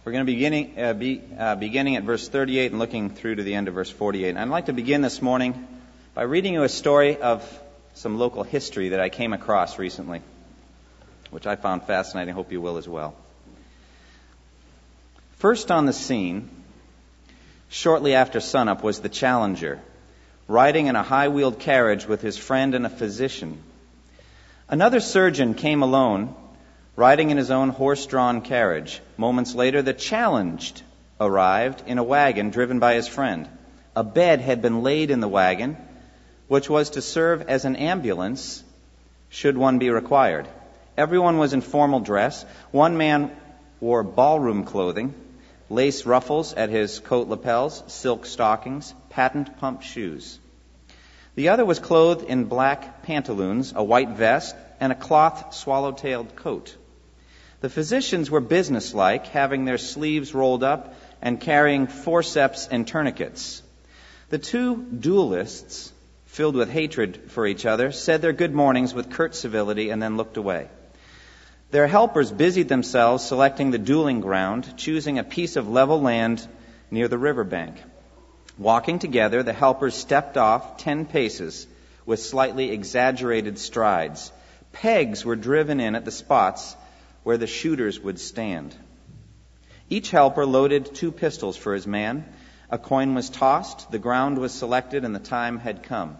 We're going to be beginning at verse 38 and looking through to the end of verse 48. And I'd like to begin this morning by reading you a story of some local history that I came across recently, which I found fascinating. I hope you will as well. First on the scene, shortly after sunup, was the Challenger, riding in a high-wheeled carriage with his friend and a physician. Another surgeon came alone, riding in his own horse-drawn carriage. Moments later, the Challenged arrived in a wagon driven by his friend. A bed had been laid in the wagon, which was to serve as an ambulance should one be required. Everyone was in formal dress. One man wore ballroom clothing, lace ruffles at his coat lapels, silk stockings, patent pump shoes. The other was clothed in black pantaloons, a white vest, and a cloth swallow-tailed coat. The physicians were businesslike, having their sleeves rolled up and carrying forceps and tourniquets. The two duelists, filled with hatred for each other, said their good mornings with curt civility and then looked away. Their helpers busied themselves selecting the dueling ground, choosing a piece of level land near the riverbank. Walking together, the helpers stepped off 10 paces with slightly exaggerated strides. Pegs were driven in at the spots where the shooters would stand. Each helper loaded 2 pistols for his man. A coin was tossed, the ground was selected, and the time had come.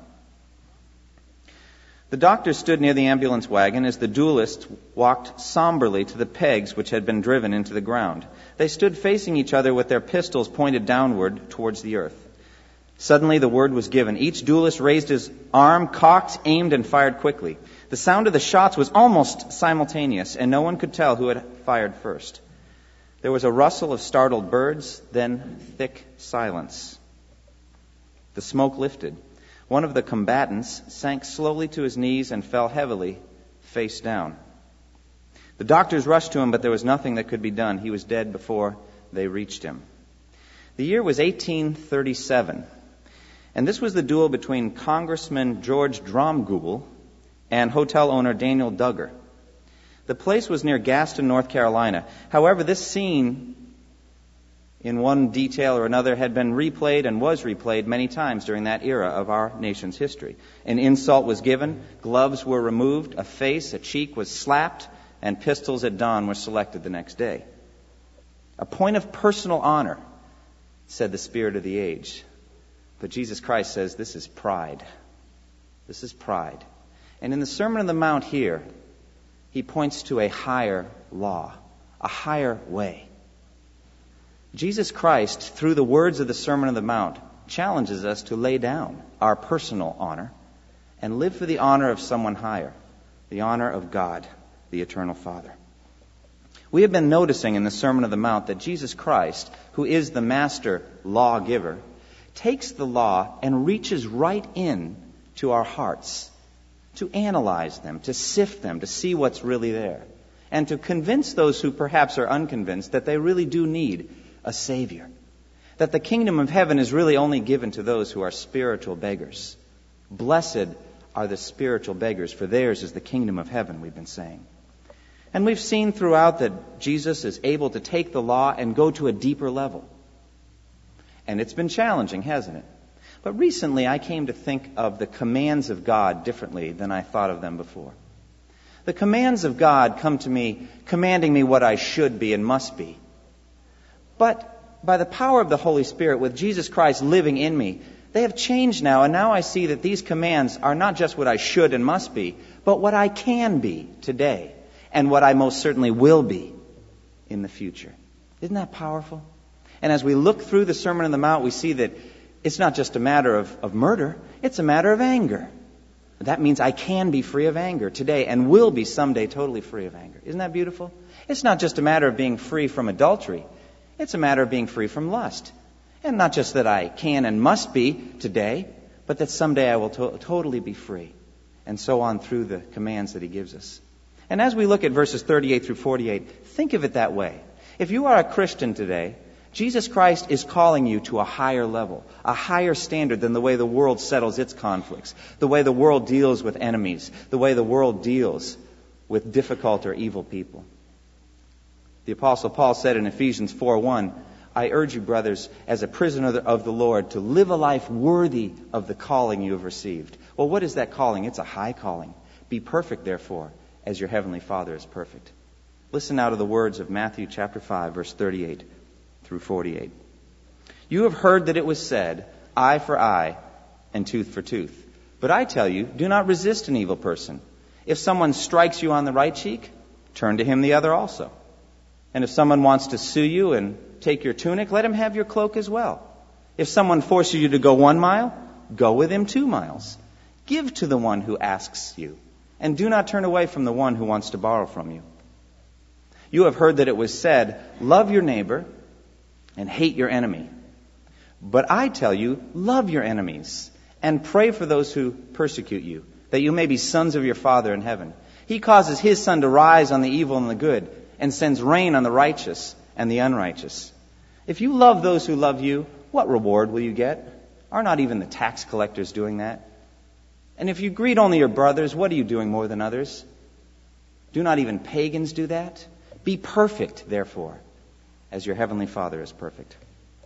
The doctor stood near the ambulance wagon as the duelists walked somberly to the pegs which had been driven into the ground. They stood facing each other with their pistols pointed downward towards the earth. Suddenly the word was given. Each duelist raised his arm, cocked, aimed, and fired quickly. The sound of the shots was almost simultaneous, and no one could tell who had fired first. There was a rustle of startled birds, then thick silence. The smoke lifted. One of the combatants sank slowly to his knees and fell heavily, face down. The doctors rushed to him, but there was nothing that could be done. He was dead before they reached him. The year was 1837, and this was the duel between Congressman George Dromgoole and hotel owner Daniel Duggar. The place was near Gaston, North Carolina. However, this scene, in one detail or another, had been replayed and was replayed many times during that era of our nation's history. An insult was given, gloves were removed, a face, a cheek was slapped, and pistols at dawn were selected the next day. A point of personal honor, said the spirit of the age. But Jesus Christ says this is pride. This is pride. And in the Sermon on the Mount here, he points to a higher law, a higher way. Jesus Christ, through the words of the Sermon on the Mount, challenges us to lay down our personal honor and live for the honor of someone higher, the honor of God, the Eternal Father. We have been noticing in the Sermon on the Mount that Jesus Christ, who is the master lawgiver, takes the law and reaches right in to our hearts to analyze them, to sift them, to see what's really there, and to convince those who perhaps are unconvinced that they really do need a Savior, that the kingdom of heaven is really only given to those who are spiritual beggars. Blessed are the spiritual beggars, for theirs is the kingdom of heaven, we've been saying. And we've seen throughout that Jesus is able to take the law and go to a deeper level. And it's been challenging, hasn't it? But recently I came to think of the commands of God differently than I thought of them before. The commands of God come to me commanding me what I should be and must be. But by the power of the Holy Spirit, with Jesus Christ living in me, they have changed now, and now I see that these commands are not just what I should and must be, but what I can be today, and what I most certainly will be in the future. Isn't that powerful? And as we look through the Sermon on the Mount, we see that it's not just a matter of murder, it's a matter of anger. That means I can be free of anger today and will be someday totally free of anger. Isn't that beautiful? It's not just a matter of being free from adultery. It's a matter of being free from lust. And not just that I can and must be today, but that someday I will totally be free. And so on through the commands that he gives us. And as we look at verses 38 through 48, think of it that way. If you are a Christian today, Jesus Christ is calling you to a higher level, a higher standard than the way the world settles its conflicts, the way the world deals with enemies, the way the world deals with difficult or evil people. The Apostle Paul said in Ephesians 4:1, I urge you, brothers, as a prisoner of the Lord, to live a life worthy of the calling you have received. Well, what is that calling? It's a high calling. Be perfect, therefore, as your heavenly Father is perfect. Listen now to the words of Matthew chapter 5, verse 38 through 48. You have heard that it was said, eye for eye and tooth for tooth. But I tell you, do not resist an evil person. If someone strikes you on the right cheek, turn to him the other also. And if someone wants to sue you and take your tunic, let him have your cloak as well. If someone forces you to go 1 mile, go with him 2 miles. Give to the one who asks you, and do not turn away from the one who wants to borrow from you. You have heard that it was said, love your neighbor and hate your enemy. But I tell you, love your enemies and pray for those who persecute you, that you may be sons of your Father in heaven. He causes his sun to rise on the evil and the good, and sends rain on the righteous and the unrighteous. If you love those who love you, what reward will you get? Are not even the tax collectors doing that? And if you greet only your brothers, what are you doing more than others? Do not even pagans do that? Be perfect, therefore, as your heavenly Father is perfect.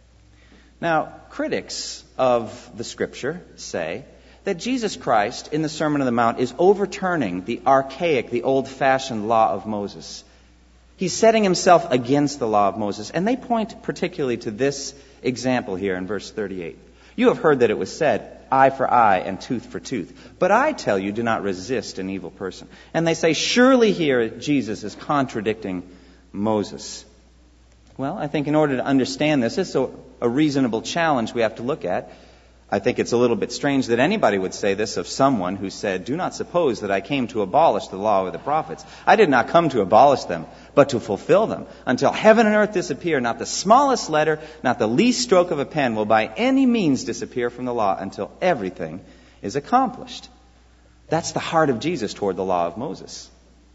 Now, critics of the Scripture say that Jesus Christ, in the Sermon on the Mount, is overturning the archaic, the old-fashioned law of Moses. He's setting himself against the law of Moses. And they point particularly to this example here in verse 38. You have heard that it was said, eye for eye and tooth for tooth. But I tell you, do not resist an evil person. And they say, surely here Jesus is contradicting Moses. Well, I think in order to understand this, it's a reasonable challenge we have to look at. I think it's a little bit strange that anybody would say this of someone who said, do not suppose that I came to abolish the law or the prophets. I did not come to abolish them, but to fulfill them. Until heaven and earth disappear, not the smallest letter, not the least stroke of a pen will by any means disappear from the law until everything is accomplished. That's the heart of Jesus toward the law of Moses.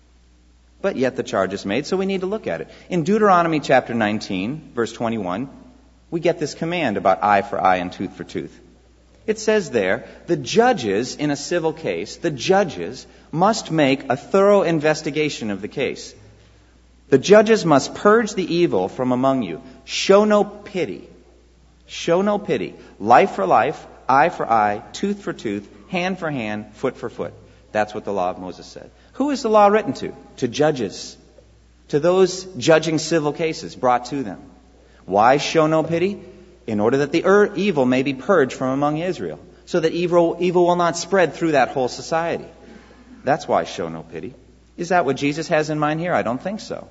But yet the charge is made, so we need to look at it. In Deuteronomy chapter 19, verse 21, we get this command about eye for eye and tooth for tooth. It says there, the judges in a civil case, the judges must make a thorough investigation of the case. The judges must purge the evil from among you. Show no pity. Show no pity. Life for life, eye for eye, tooth for tooth, hand for hand, foot for foot. That's what the law of Moses said. Who is the law written to? To judges. To those judging civil cases brought to them. Why show no pity? In order that the evil may be purged from among Israel, so that evil will not spread through that whole society. That's why show no pity. Is that what Jesus has in mind here? I don't think so.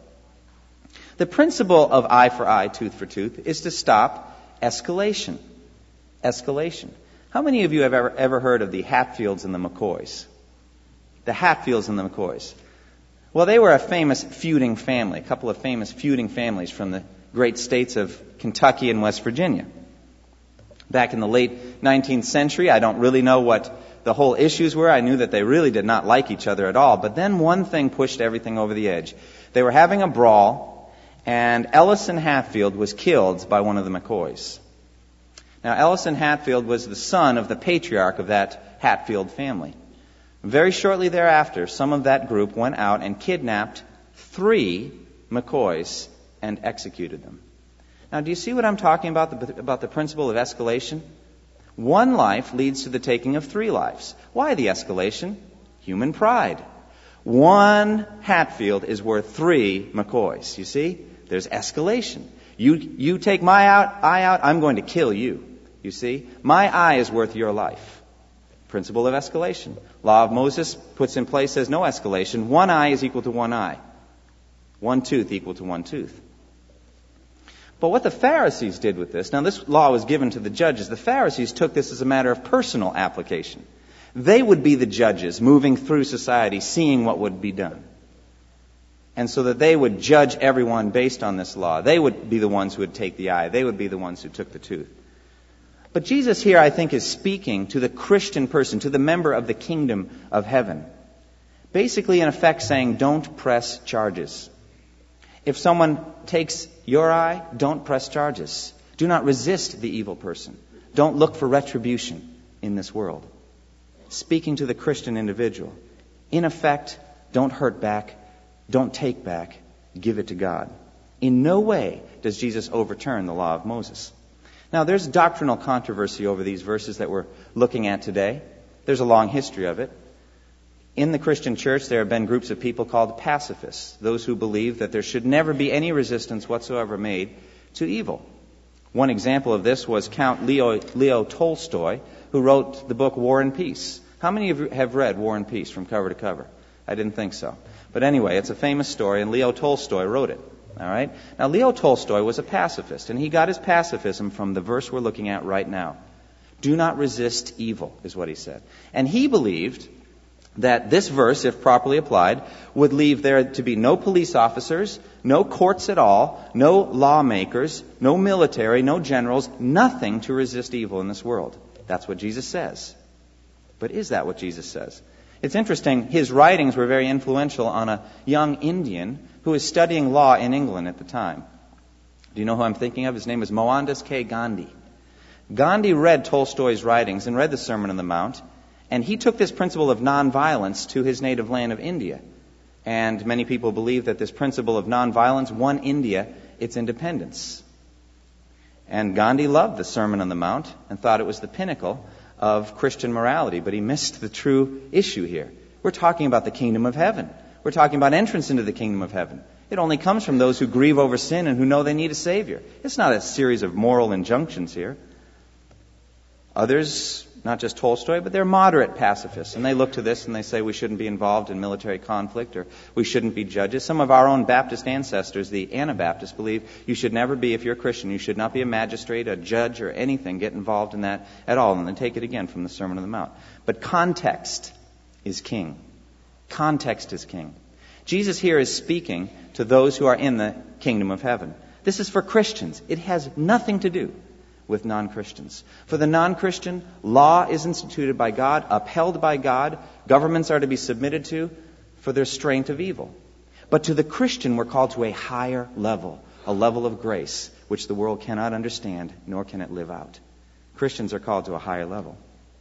The principle of eye for eye, tooth for tooth, is to stop escalation. Escalation. How many of you have ever heard of the Hatfields and the McCoys? The Hatfields and the McCoys. Well, they were a famous feuding family, a couple of famous feuding families from the great states of Kentucky and West Virginia. Back in the late 19th century, I don't really know what the whole issues were. I knew that they really did not like each other at all. But then one thing pushed everything over the edge. They were having a brawl, and Ellison Hatfield was killed by one of the McCoys. Now, Ellison Hatfield was the son of the patriarch of that Hatfield family. Very shortly thereafter, some of that group went out and kidnapped 3 McCoys and executed them. Now, do you see what I'm talking about the principle of escalation? 1 life leads to the taking of 3 lives. Why the escalation? Human pride. 1 Hatfield is worth 3 McCoys. You see? There's escalation. You take my eye out, I'm going to kill you. You see? My eye is worth your life. Principle of escalation. Law of Moses puts in place, says no escalation. 1 eye is equal to 1 eye. 1 tooth equal to 1 tooth. But what the Pharisees did with this, now this law was given to the judges. The Pharisees took this as a matter of personal application. They would be the judges moving through society, seeing what would be done. And so that they would judge everyone based on this law. They would be the ones who would take the eye. They would be the ones who took the tooth. But Jesus here, I think, is speaking to the Christian person, to the member of the kingdom of heaven. Basically, in effect, saying, don't press charges. If someone takes your eye, don't press charges. Do not resist the evil person. Don't look for retribution in this world. Speaking to the Christian individual. In effect, don't hurt back. Don't take back. Give it to God. In no way does Jesus overturn the law of Moses. Now, there's doctrinal controversy over these verses that we're looking at today. There's a long history of it. In the Christian church, there have been groups of people called pacifists, those who believe that there should never be any resistance whatsoever made to evil. One example of this was Count Leo Tolstoy, who wrote the book War and Peace. How many of you have read War and Peace from cover to cover? I didn't think so. But anyway, it's a famous story, and Leo Tolstoy wrote it. All right? Now, Leo Tolstoy was a pacifist, and he got his pacifism from the verse we're looking at right now. Do not resist evil, is what he said. And he believed that this verse, if properly applied, would leave there to be no police officers, no courts at all, no lawmakers, no military, no generals, nothing to resist evil in this world. That's what Jesus says. But is that what Jesus says? It's interesting, his writings were very influential on a young Indian who was studying law in England at the time. Do you know who I'm thinking of? His name is Mohandas K. Gandhi. Gandhi read Tolstoy's writings and read the Sermon on the Mount, and he took this principle of nonviolence to his native land of India. And many people believe that this principle of nonviolence won India its independence. And Gandhi loved the Sermon on the Mount and thought it was the pinnacle of Christian morality, but he missed the true issue here. We're talking about the kingdom of heaven. We're talking about entrance into the kingdom of heaven. It only comes from those who grieve over sin and who know they need a Savior. It's not a series of moral injunctions here. Others, not just Tolstoy, but they're moderate pacifists, and they look to this and they say we shouldn't be involved in military conflict or we shouldn't be judges. Some of our own Baptist ancestors, the Anabaptists, believe you should never be, if you're a Christian, you should not be a magistrate, a judge, or anything, get involved in that at all. And then take it again from the Sermon on the Mount. But context is king. Context is king. Jesus here is speaking to those who are in the kingdom of heaven. This is for Christians. It has nothing to do with non-Christians. For the non-Christian, law is instituted by God, upheld by God. Governments are to be submitted to for their restraint of evil. But to the Christian, we're called to a higher level, a level of grace, which the world cannot understand, nor can it live out. Christians are called to a higher level.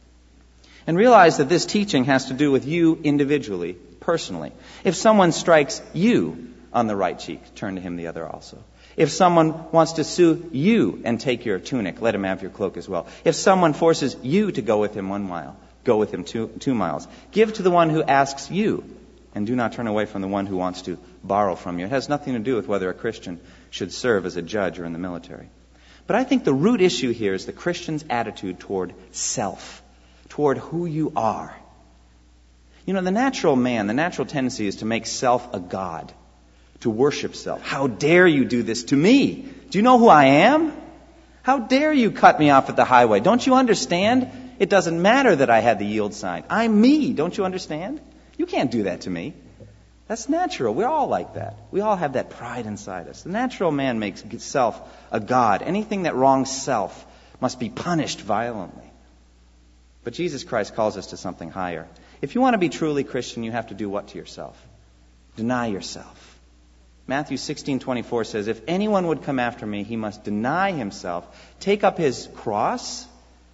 And realize that this teaching has to do with you individually, personally. If someone strikes you on the right cheek, turn to him the other also. If someone wants to sue you and take your tunic, let him have your cloak as well. If someone forces you to go with him 1 mile, go with him 2 miles. Give to the one who asks you, and do not turn away from the one who wants to borrow from you. It has nothing to do with whether a Christian should serve as a judge or in the military. But I think the root issue here is the Christian's attitude toward self, toward who you are. You know, the natural man, the natural tendency is to make self a god, to worship self. How dare you do this to me? Do you know who I am? How dare you cut me off at the highway? Don't you understand? It doesn't matter that I had the yield sign. I'm me. Don't you understand? You can't do that to me. That's natural. We're all like that. We all have that pride inside us. The natural man makes self a god. Anything that wrongs self must be punished violently. But Jesus Christ calls us to something higher. If you want to be truly Christian, you have to do what to yourself? Deny yourself. Matthew 16:24 says, if anyone would come after me, he must deny himself, take up his cross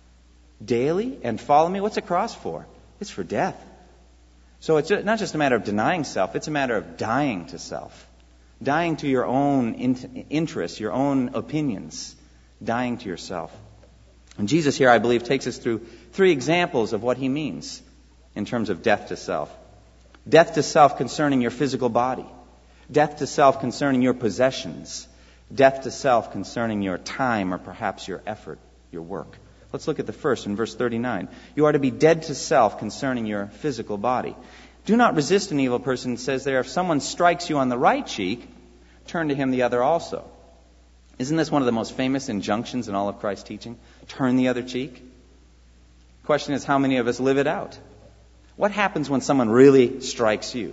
daily and follow me. What's a cross for? It's for death. So it's not just a matter of denying self, it's a matter of dying to self. Dying to your own interests, your own opinions. Dying to yourself. And Jesus here, I believe, takes us through 3 examples of what he means in terms of death to self. Death to self concerning your physical body. Death to self concerning your possessions. Death to self concerning your time or perhaps your effort, your work. Let's look at the first in verse 39. You are to be dead to self concerning your physical body. Do not resist an evil person. It says there, if someone strikes you on the right cheek, turn to him the other also. Isn't this one of the most famous injunctions in all of Christ's teaching? Turn the other cheek. The question is, how many of us live it out? What happens when someone really strikes you?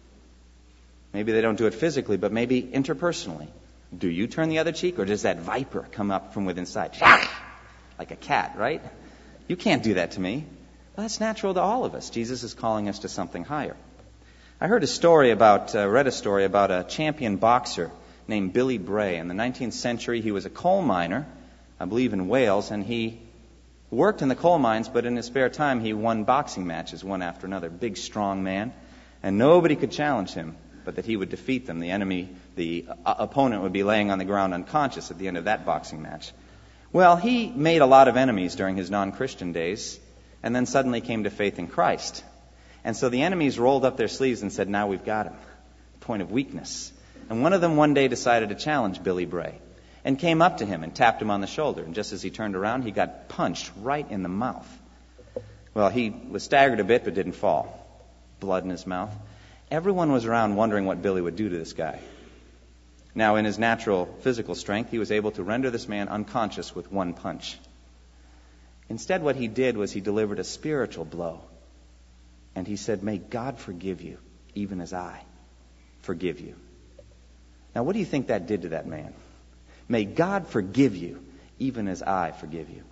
Maybe they don't do it physically, but maybe interpersonally. Do you turn the other cheek, or does that viper come up from within inside? Like a cat, right? You can't do that to me. Well, that's natural to all of us. Jesus is calling us to something higher. I read a story about a champion boxer named Billy Bray. In the 19th century, he was a coal miner, I believe in Wales, and he worked in the coal mines, but in his spare time, he won boxing matches one after another. Big, strong man, and nobody could challenge him. but that he would defeat them. The opponent would be laying on the ground unconscious at the end of that boxing match. Well, he made a lot of enemies during his non-Christian days, and then suddenly came to faith in Christ. And so the enemies rolled up their sleeves and said, now we've got him. Point of weakness. And one of them one day decided to challenge Billy Bray and came up to him and tapped him on the shoulder. And just as he turned around, he got punched right in the mouth. Well, he was staggered a bit but didn't fall. Blood in his mouth. Everyone was around wondering what Billy would do to this guy. Now, in his natural physical strength, he was able to render this man unconscious with one punch. Instead, what he did was he delivered a spiritual blow. And he said, may God forgive you, even as I forgive you. Now, what do you think that did to that man? May God forgive you, even as I forgive you.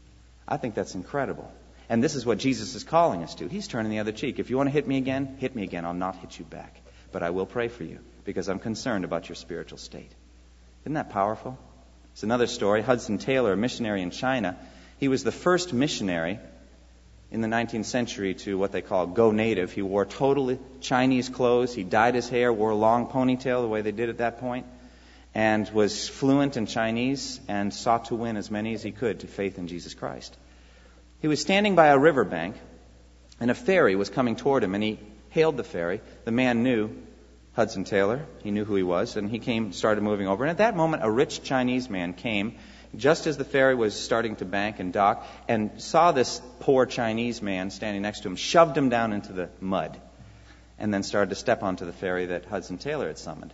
I think that's incredible. And this is what Jesus is calling us to. He's turning the other cheek. If you want to hit me again, hit me again. I'll not hit you back. But I will pray for you because I'm concerned about your spiritual state. Isn't that powerful? It's another story. Hudson Taylor, a missionary in China. He was the first missionary in the 19th century to what they call go native. He wore totally Chinese clothes. He dyed his hair, wore a long ponytail the way they did at that point, and was fluent in Chinese and sought to win as many as he could to faith in Jesus Christ. He was standing by a riverbank, and a ferry was coming toward him, and he hailed the ferry. The man knew Hudson Taylor. He knew who he was, and he started moving over. And at that moment, a rich Chinese man came just as the ferry was starting to bank and dock, and saw this poor Chinese man standing next to him, shoved him down into the mud, and then started to step onto the ferry that Hudson Taylor had summoned.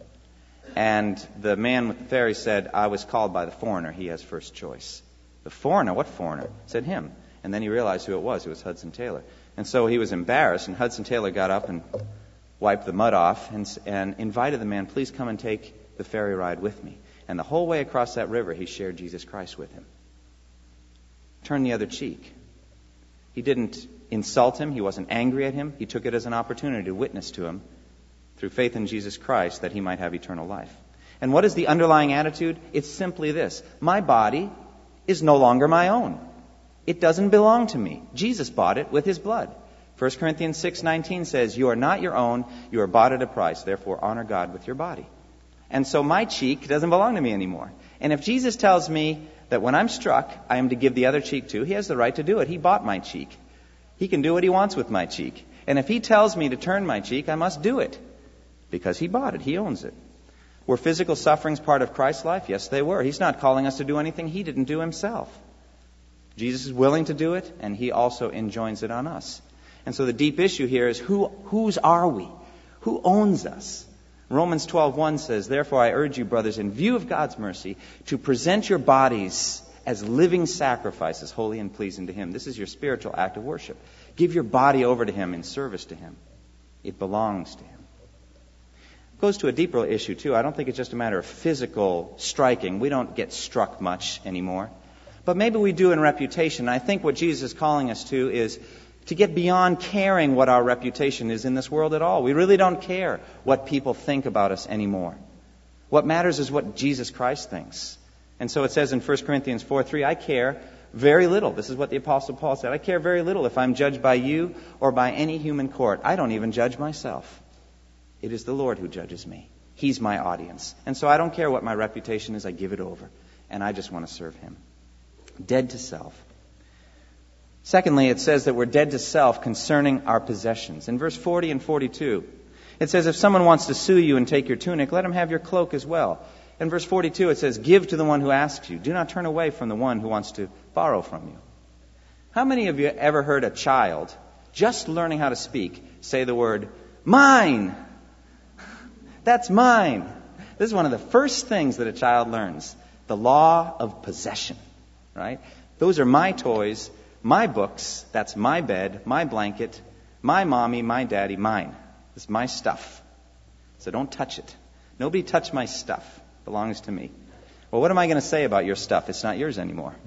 And the man with the ferry said, I was called by the foreigner. He has first choice. The foreigner? What foreigner? Said him. And then he realized who it was. It was Hudson Taylor. And so he was embarrassed, and Hudson Taylor got up and wiped the mud off and invited the man, please come and take the ferry ride with me. And the whole way across that river, he shared Jesus Christ with him. Turned the other cheek. He didn't insult him. He wasn't angry at him. He took it as an opportunity to witness to him through faith in Jesus Christ that he might have eternal life. And what is the underlying attitude? It's simply this. My body is no longer my own. It doesn't belong to me. Jesus bought it with his blood. 1 Corinthians 6:19 says, you are not your own. You are bought at a price. Therefore, honor God with your body. And so my cheek doesn't belong to me anymore. And if Jesus tells me that when I'm struck, I am to give the other cheek to, he has the right to do it. He bought my cheek. He can do what he wants with my cheek. And if he tells me to turn my cheek, I must do it. Because he bought it. He owns it. Were physical sufferings part of Christ's life? Yes, they were. He's not calling us to do anything he didn't do himself. Jesus is willing to do it, and he also enjoins it on us. And so the deep issue here is whose are we? Who owns us? Romans 12:1 says, therefore I urge you, brothers, in view of God's mercy, to present your bodies as living sacrifices, holy and pleasing to him. This is your spiritual act of worship. Give your body over to him in service to him. It belongs to him. It goes to a deeper issue, too. I don't think it's just a matter of physical striking. We don't get struck much anymore. But maybe we do in reputation. I think what Jesus is calling us to is to get beyond caring what our reputation is in this world at all. We really don't care what people think about us anymore. What matters is what Jesus Christ thinks. And so it says in 1 Corinthians 4:3, I care very little. This is what the Apostle Paul said. I care very little if I'm judged by you or by any human court. I don't even judge myself. It is the Lord who judges me. He's my audience. And so I don't care what my reputation is. I give it over. And I just want to serve him. Dead to self. Secondly, it says that we're dead to self concerning our possessions. In verse 40 and 42, it says, if someone wants to sue you and take your tunic, let him have your cloak as well. In verse 42, it says, give to the one who asks you. Do not turn away from the one who wants to borrow from you. How many of you ever heard a child, just learning how to speak, say the word, mine? That's mine. This is one of the first things that a child learns. The law of possession, right? Those are my toys. My books, that's my bed, my blanket, my mommy, my daddy, mine. It's my stuff. So don't touch it. Nobody touch my stuff. It belongs to me. Well, what am I going to say about your stuff? It's not yours anymore.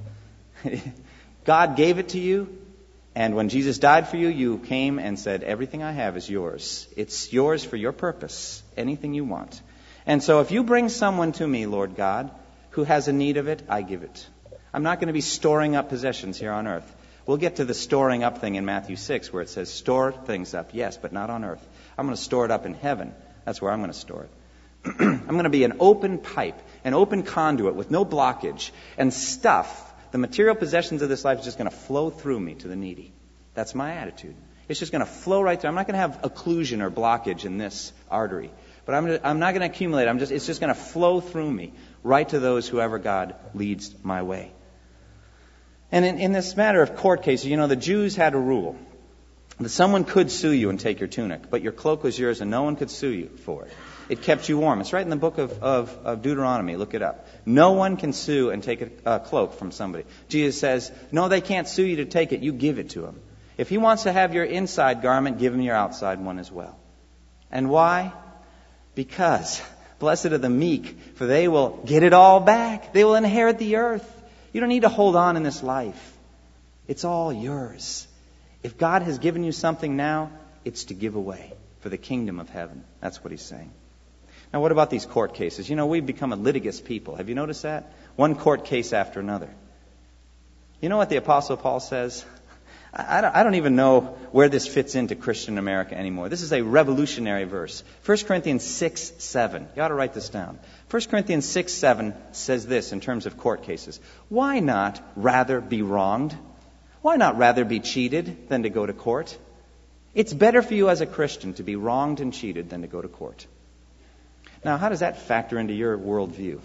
God gave it to you, and when Jesus died for you, you came and said, everything I have is yours. It's yours for your purpose, anything you want. And so if you bring someone to me, Lord God, who has a need of it, I give it. I'm not going to be storing up possessions here on earth. We'll get to the storing up thing in Matthew 6 where it says store things up, yes, but not on earth. I'm going to store it up in heaven. That's where I'm going to store it. I'm going to be an open pipe, an open conduit with no blockage, and stuff, the material possessions of this life is just going to flow through me to the needy. That's my attitude. It's just going to flow right through. I'm not going to have occlusion or blockage in this artery. But I'm not going to accumulate. It's just going to flow through me right to those whoever God leads my way. And in this matter of court cases, the Jews had a rule that someone could sue you and take your tunic, but your cloak was yours and no one could sue you for it. It kept you warm. It's right in the book of Deuteronomy. Look it up. No one can sue and take a cloak from somebody. Jesus says, no, they can't sue you to take it. You give it to them. If he wants to have your inside garment, give him your outside one as well. And why? Because blessed are the meek, for they will get it all back. They will inherit the earth. You don't need to hold on in this life. It's all yours. If God has given you something now, it's to give away for the kingdom of heaven. That's what he's saying. Now, what about these court cases? We've become a litigious people. Have you noticed that? One court case after another. You know what the Apostle Paul says? I don't even know where this fits into Christian America anymore. This is a revolutionary verse. 1 Corinthians 6:7. You ought to write this down. 1 Corinthians 6:7 says this in terms of court cases. Why not rather be wronged? Why not rather be cheated than to go to court? It's better for you as a Christian to be wronged and cheated than to go to court. Now, how does that factor into your worldview?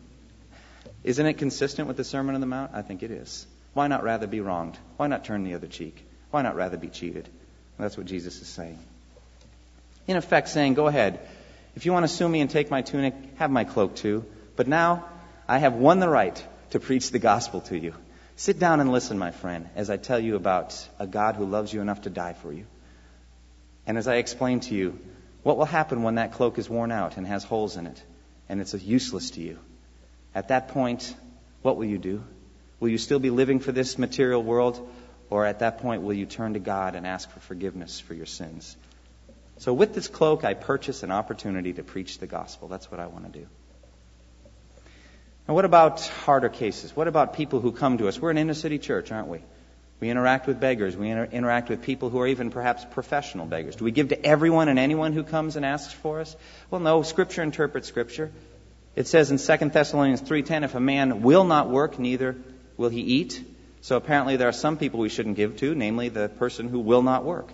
Isn't it consistent with the Sermon on the Mount? I think it is. Why not rather be wronged? Why not turn the other cheek? Why not rather be cheated? That's what Jesus is saying. In effect saying, go ahead. If you want to sue me and take my tunic, have my cloak too. But now I have won the right to preach the gospel to you. Sit down and listen, my friend, as I tell you about a God who loves you enough to die for you. And as I explain to you what will happen when that cloak is worn out and has holes in it and it's useless to you. At that point, what will you do? Will you still be living for this material world? Or at that point, will you turn to God and ask for forgiveness for your sins? So with this cloak, I purchase an opportunity to preach the gospel. That's what I want to do. Now, what about harder cases? What about people who come to us? We're an inner city church, aren't we? We interact with beggars. We interact with people who are even perhaps professional beggars. Do we give to everyone and anyone who comes and asks for us? Well, no. Scripture interprets Scripture. It says in 2 Thessalonians 3:10, if a man will not work, neither will he eat? So apparently there are some people we shouldn't give to, namely the person who will not work.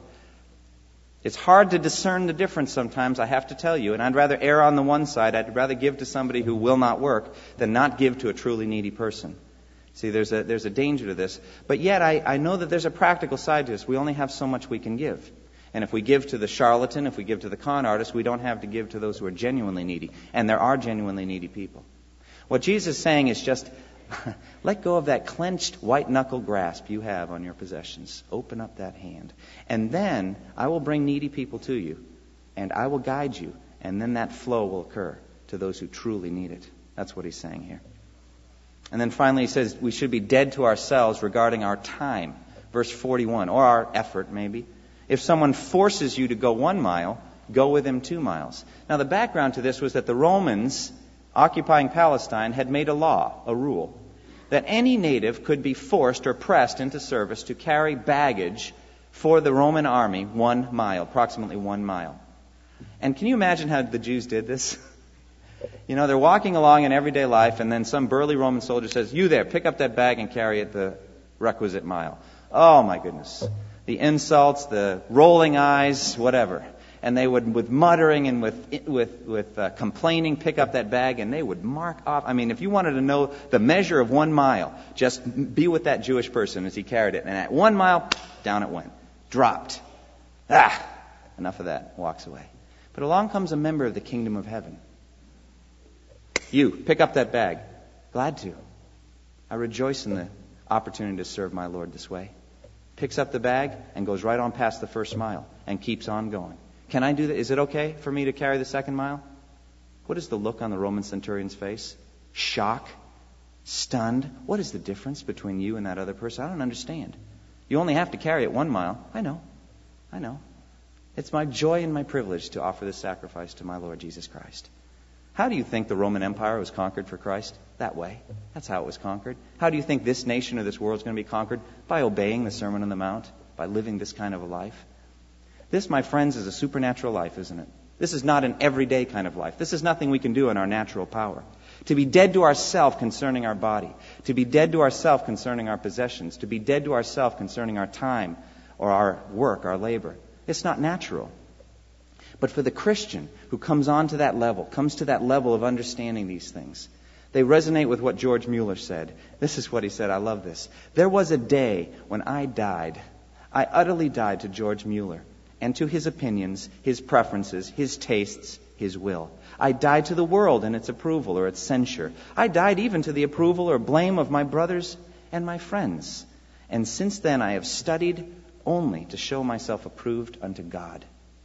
It's hard to discern the difference sometimes, I have to tell you, and I'd rather err on the one side. I'd rather give to somebody who will not work than not give to a truly needy person. See, there's a danger to this. But yet I know that there's a practical side to this. We only have so much we can give. And if we give to the charlatan, if we give to the con artist, we don't have to give to those who are genuinely needy. And there are genuinely needy people. What Jesus is saying is just let go of that clenched white-knuckle grasp you have on your possessions. Open up that hand. And then I will bring needy people to you, and I will guide you, and then that flow will occur to those who truly need it. That's what he's saying here. And then finally he says we should be dead to ourselves regarding our time. Verse 41, or our effort maybe. If someone forces you to go 1 mile, go with him 2 miles. Now the background to this was that the Romans occupying Palestine had made a law, a rule, that any native could be forced or pressed into service to carry baggage for the Roman army 1 mile, approximately 1 mile. And can you imagine how the Jews did this? They're walking along in everyday life, and then some burly Roman soldier says, you there, pick up that bag and carry it the requisite mile. Oh, my goodness. The insults, the rolling eyes, whatever. And they would, with muttering and with complaining, pick up that bag, and they would mark off. I mean, if you wanted to know the measure of 1 mile, just be with that Jewish person as he carried it. And at 1 mile, down it went. Dropped. Enough of that. Walks away. But along comes a member of the kingdom of heaven. You, pick up that bag. Glad to. I rejoice in the opportunity to serve my Lord this way. Picks up the bag and goes right on past the 1st mile and keeps on going. Can I do that? Is it okay for me to carry the 2nd mile? What is the look on the Roman centurion's face? Shock? Stunned? What is the difference between you and that other person? I don't understand. You only have to carry it 1 mile. I know. It's my joy and my privilege to offer this sacrifice to my Lord Jesus Christ. How do you think the Roman Empire was conquered for Christ? That way. That's how it was conquered. How do you think this nation or this world is going to be conquered? By obeying the Sermon on the Mount, by living this kind of a life. This, my friends, is a supernatural life, isn't it? This is not an everyday kind of life. This is nothing we can do in our natural power. To be dead to ourself concerning our body. To be dead to ourself concerning our possessions. To be dead to ourself concerning our time or our work, our labor. It's not natural. But for the Christian who comes on to that level, comes to that level of understanding these things, they resonate with what George Mueller said. This is what he said. I love this. There was a day when I died. I utterly died to George Mueller and to his opinions, his preferences, his tastes, his will. I died to the world and its approval or its censure. I died even to the approval or blame of my brothers and my friends. And since then I have studied only to show myself approved unto God.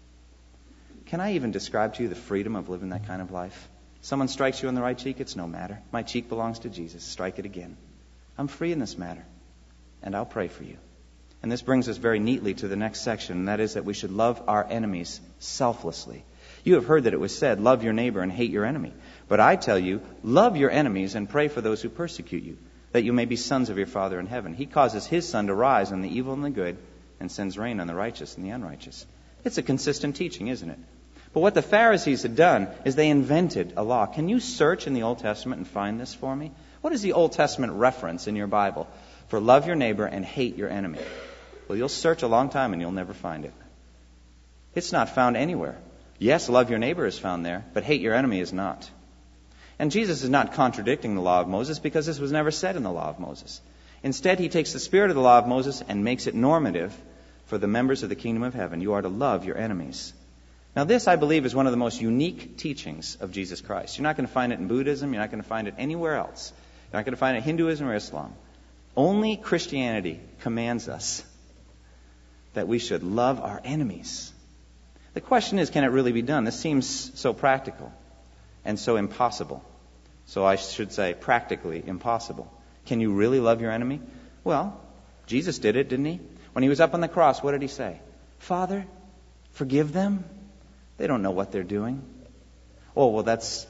Can I even describe to you the freedom of living that kind of life? Someone strikes you on the right cheek, it's no matter. My cheek belongs to Jesus. Strike it again. I'm free in this matter, and I'll pray for you. And this brings us very neatly to the next section, and that is that we should love our enemies selflessly. You have heard that it was said, love your neighbor and hate your enemy. But I tell you, love your enemies and pray for those who persecute you, that you may be sons of your Father in heaven. He causes his sun to rise on the evil and the good, and sends rain on the righteous and the unrighteous. It's a consistent teaching, isn't it? But what the Pharisees had done is they invented a law. Can you search in the Old Testament and find this for me? What is the Old Testament reference in your Bible for love your neighbor and hate your enemy? Well, you'll search a long time and you'll never find it. It's not found anywhere. Yes, love your neighbor is found there, but hate your enemy is not. And Jesus is not contradicting the law of Moses because this was never said in the law of Moses. Instead, he takes the spirit of the law of Moses and makes it normative for the members of the kingdom of heaven. You are to love your enemies. Now this, I believe, is one of the most unique teachings of Jesus Christ. You're not going to find it in Buddhism. You're not going to find it anywhere else. You're not going to find it in Hinduism or Islam. Only Christianity commands us that we should love our enemies. The question is, can it really be done? This seems so practical and so impossible. So I should say practically impossible. Can you really love your enemy? Well, Jesus did it, didn't he? When he was up on the cross, what did he say? Father, forgive them. They don't know what they're doing. Oh, well, that's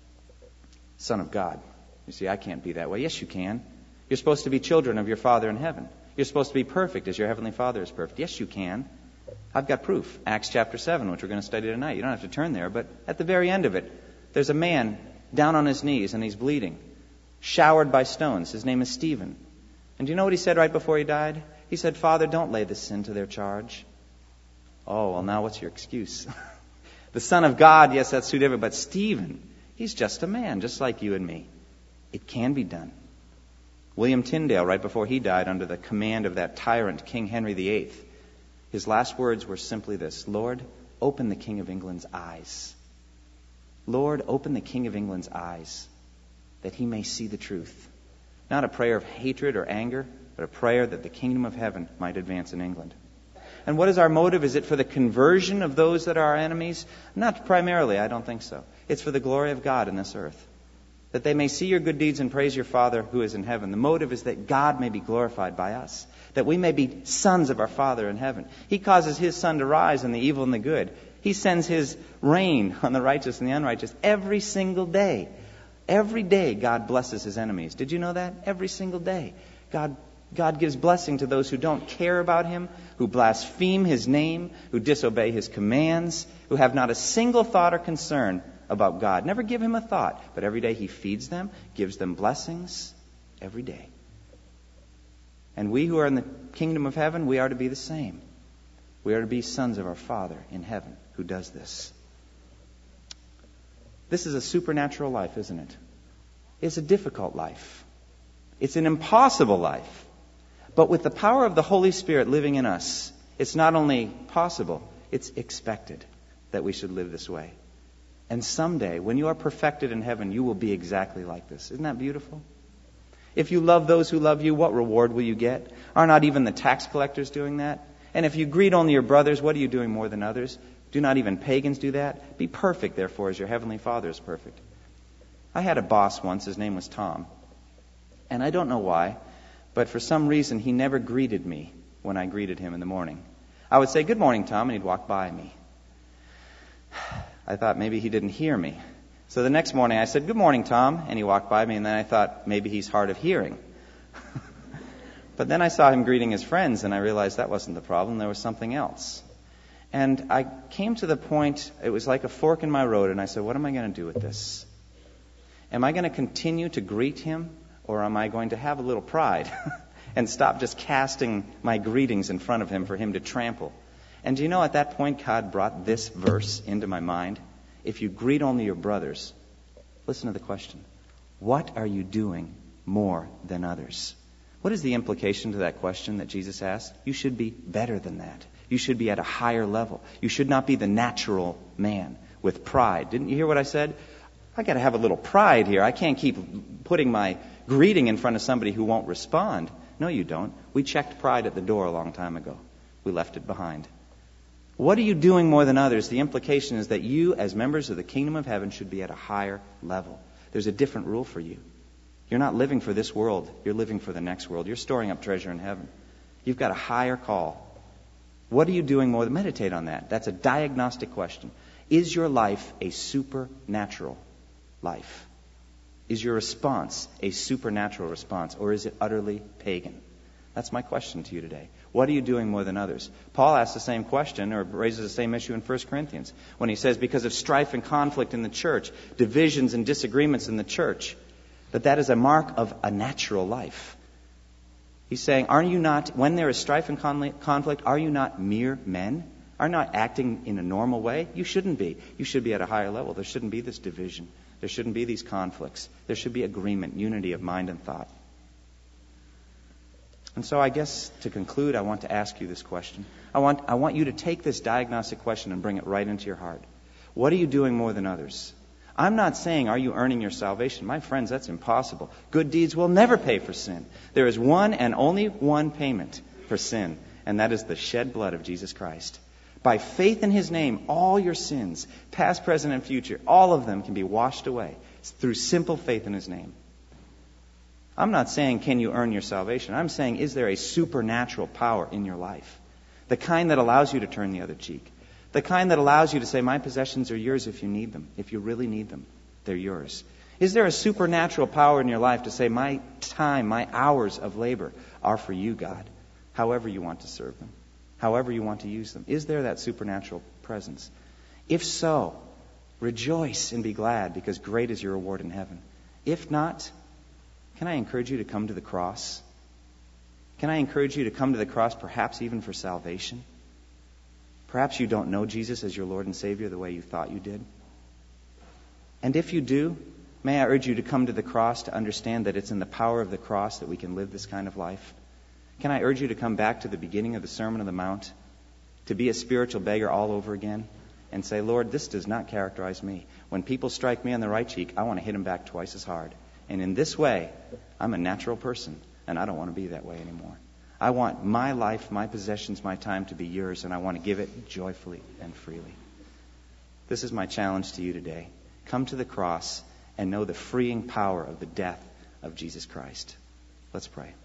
Son of God. You see, I can't be that way. Yes, you can. You're supposed to be children of your Father in heaven. You're supposed to be perfect as your Heavenly Father is perfect. Yes, you can. I've got proof. Acts chapter 7, which we're going to study tonight. You don't have to turn there, but at the very end of it, there's a man down on his knees and he's bleeding, showered by stones. His name is Stephen. And do you know what he said right before he died? He said, Father, don't lay this sin to their charge. Oh, well, now what's your excuse? The Son of God, yes, that's too different. But Stephen, he's just a man, just like you and me. It can be done. William Tyndale, right before he died under the command of that tyrant, King Henry VIII, his last words were simply this: Lord, open the King of England's eyes. Lord, open the King of England's eyes, that he may see the truth. Not a prayer of hatred or anger, but a prayer that the kingdom of heaven might advance in England. And what is our motive? Is it for the conversion of those that are our enemies? Not primarily, I don't think so. It's for the glory of God in this earth, that they may see your good deeds and praise your Father who is in heaven. The motive is that God may be glorified by us, that we may be sons of our Father in heaven. He causes his sun to rise on the evil and the good. He sends his rain on the righteous and the unrighteous every single day. Every day God blesses his enemies. Did you know that? Every single day. God gives blessing to those who don't care about him, who blaspheme his name, who disobey his commands, who have not a single thought or concern about God. Never give him a thought, but every day he feeds them, gives them blessings, every day. And we who are in the kingdom of heaven, we are to be the same. We are to be sons of our Father in heaven who does this. This is a supernatural life, isn't it? It's a difficult life. It's an impossible life. But with the power of the Holy Spirit living in us, it's not only possible, it's expected that we should live this way. And someday, when you are perfected in heaven, you will be exactly like this. Isn't that beautiful? If you love those who love you, what reward will you get? Are not even the tax collectors doing that? And if you greet only your brothers, what are you doing more than others? Do not even pagans do that? Be perfect, therefore, as your heavenly Father is perfect. I had a boss once. His name was Tom. And I don't know why, but for some reason, he never greeted me when I greeted him in the morning. I would say, "Good morning, Tom," and he'd walk by me. I thought maybe he didn't hear me. So the next morning I said, "Good morning, Tom," and he walked by me, and then I thought maybe he's hard of hearing. But then I saw him greeting his friends, and I realized that wasn't the problem. There was something else. And I came to the point, it was like a fork in my road, and I said, what am I going to do with this? Am I going to continue to greet him, or am I going to have a little pride and stop just casting my greetings in front of him for him to trample? And do you know, at that point, God brought this verse into my mind. If you greet only your brothers, listen to the question. What are you doing more than others? What is the implication to that question that Jesus asked? You should be better than that. You should be at a higher level. You should not be the natural man with pride. Didn't you hear what I said? I got to have a little pride here. I can't keep putting my greeting in front of somebody who won't respond. No, you don't. We checked pride at the door a long time ago. We left it behind. What are you doing more than others? The implication is that you, as members of the kingdom of heaven, should be at a higher level. There's a different rule for you. You're not living for this world. You're living for the next world. You're storing up treasure in heaven. You've got a higher call. What are you doing more than meditate on that? That's a diagnostic question. Is your life a supernatural life? Is your response a supernatural response, or is it utterly pagan? That's my question to you today. What are you doing more than others? Paul asks the same question, or raises the same issue in 1 Corinthians, when he says, because of strife and conflict in the church, divisions and disagreements in the church, that is a mark of a natural life. He's saying, are you not, when there is strife and conflict, are you not mere men? Are you not acting in a normal way? You shouldn't be. You should be at a higher level. There shouldn't be this division. There shouldn't be these conflicts. There should be agreement, unity of mind and thought. And so I guess to conclude, I want to ask you this question. I want you to take this diagnostic question and bring it right into your heart. What are you doing more than others? I'm not saying, are you earning your salvation? My friends, that's impossible. Good deeds will never pay for sin. There is one and only one payment for sin, and that is the shed blood of Jesus Christ. By faith in his name, all your sins, past, present, and future, all of them can be washed away through simple faith in his name. I'm not saying, can you earn your salvation? I'm saying, is there a supernatural power in your life? The kind that allows you to turn the other cheek. The kind that allows you to say, my possessions are yours if you need them. If you really need them, they're yours. Is there a supernatural power in your life to say, my time, my hours of labor are for you, God, however you want to serve them, however you want to use them? Is there that supernatural presence? If so, rejoice and be glad, because great is your reward in heaven. If not, can I encourage you to come to the cross? Can I encourage you to come to the cross, perhaps even for salvation? Perhaps you don't know Jesus as your Lord and Savior the way you thought you did. And if you do, may I urge you to come to the cross to understand that it's in the power of the cross that we can live this kind of life. Can I urge you to come back to the beginning of the Sermon on the Mount, to be a spiritual beggar all over again, and say, Lord, this does not characterize me. When people strike me on the right cheek, I want to hit them back twice as hard. And in this way, I'm a natural person, and I don't want to be that way anymore. I want my life, my possessions, my time to be yours, and I want to give it joyfully and freely. This is my challenge to you today. Come to the cross and know the freeing power of the death of Jesus Christ. Let's pray.